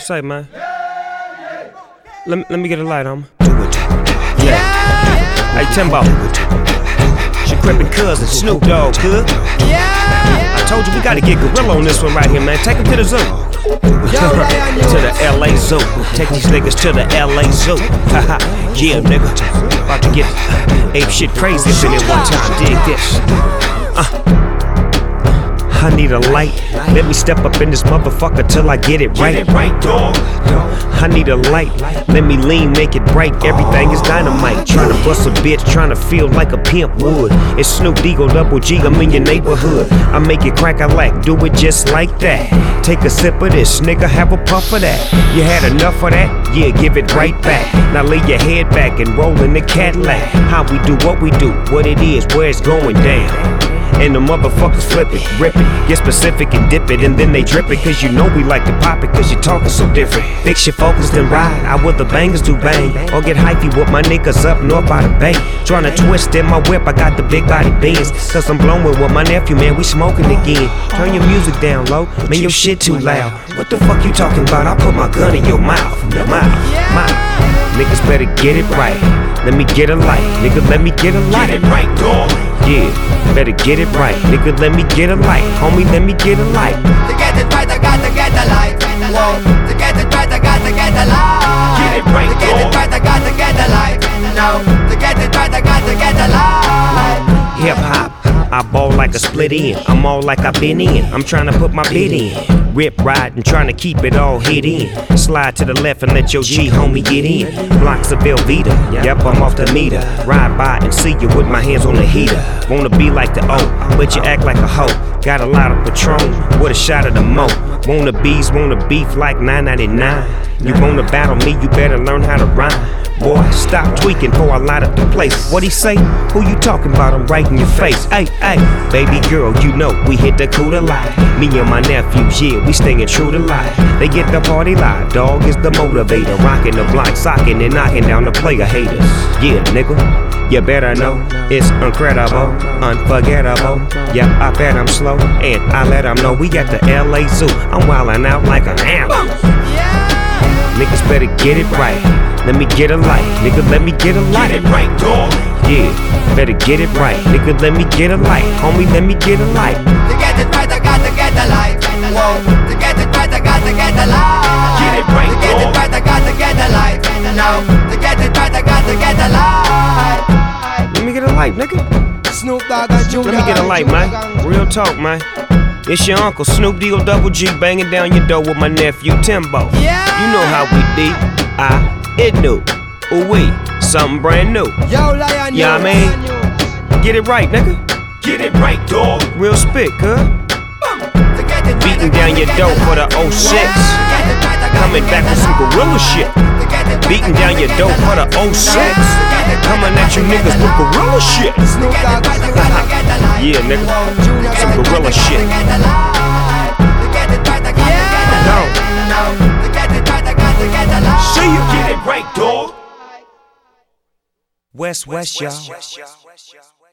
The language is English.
Say, man. Let me get a light on me. Yeah. Hey, Timbo. She crippin' cousin, Snoop Dogg, good? I told you we gotta get gorilla on this one right here, man. Take him to the zoo. To the LA Zoo. Take these niggas to the LA Zoo. Yeah, nigga. About to get ape shit crazy up in it one time. Dig this. I need a light. Let me step up in this motherfucker till I get it right. Get it right, dog. I need a light. Let me lean, make it break. Everything is dynamite. Tryna bust a bitch, tryna feel like a pimp would. It's Snoop Deagle Double G, I'm in your neighborhood. I make it crack a lack, do it just like that. Take a sip of this, nigga, have a puff of that. You had enough of that? Yeah, give it right back. Now lay your head back and roll in the Cadillac. How we do what we do, what it is, where it's going down. And the motherfuckers flip it, rip it, get specific and dip it, and then they drip it, cause you know we like to pop it, cause you talking so different. Fix your focus, then ride out where the bangers do bang. Or get hypey with my niggas up north by the bay. Tryna twist in my whip, I got the big body Benz. Cause I'm blowing with my nephew, man, we smoking again. Turn your music down low, man, your shit too loud. What the fuck you talking about? I put my gun in your mouth, mouth. Niggas better get it right. Let me get a light, nigga, let me get a light. Get it right, dog. Yeah, better get it right, nigga, let me get a light. Homie, let me get a light. To get it right, I got to get the light. Whoa. To get it right, I got to get the light. Get it right, to get it right, I got to get the light. No, to get it right, I got to get the light. Hip hop, I ball like a split end. I'm all like I been in. I'm trying to put my bid in. Rip ride and trying to keep it all hid in. Slide to the left and let your G homie get in. Blocks of Velveeta, yep, I'm off the meter. Ride by and see you with my hands on the heater. Wanna be like the O, but you act like a hoe. Got a lot of Patron with a shot of the mo. Wanna bees, wanna beef like 9.99. You wanna battle me, you better learn how to rhyme. Boy, stop tweaking before I light up the place. What he say? Who you talking about? I'm right in your face. Hey, hey, baby girl, you know we hit the coup de life. Me and my nephews, yeah, we staying true to life. They get the party live, dog is the motivator. Rocking the block, socking and knocking down the player haters. Yeah, nigga, you better know it's incredible, unforgettable. Yep, I bet I'm slow, and I let them know we at the LA Zoo. I'm wildin' out like an animal. Niggas better get it right. Let me get a light, nigga, let me get a light. Get it right, dog. Yeah, better get it right, nigga, let me get a light. Homie, let me get a light. To get it right, I got to get the light. Whoa. To get it right, I got to get the light. Get it right, to get it right, I got to get the light. No, to get it right, I got to get the light. Let me get a light, nigga. Snoop Dogg and Junior. Let me get a light, man. Real talk, man. It's your uncle Snoop Deagle Double G banging down your door with my nephew Timbo. Yeah. You know how we be. It new. Ooh wee. Something brand new. Yo, Lion. Yeah, I mean. Get it right, nigga. Get it right, dog. Real spit, cuz. Beating down your door for the 06. Coming back with some gorilla shit. Beating down your door for the 06. Coming at you niggas with gorilla shit. Yeah, nigga. Some gorilla shit. No. See you. Get it right, dog. West, y'all.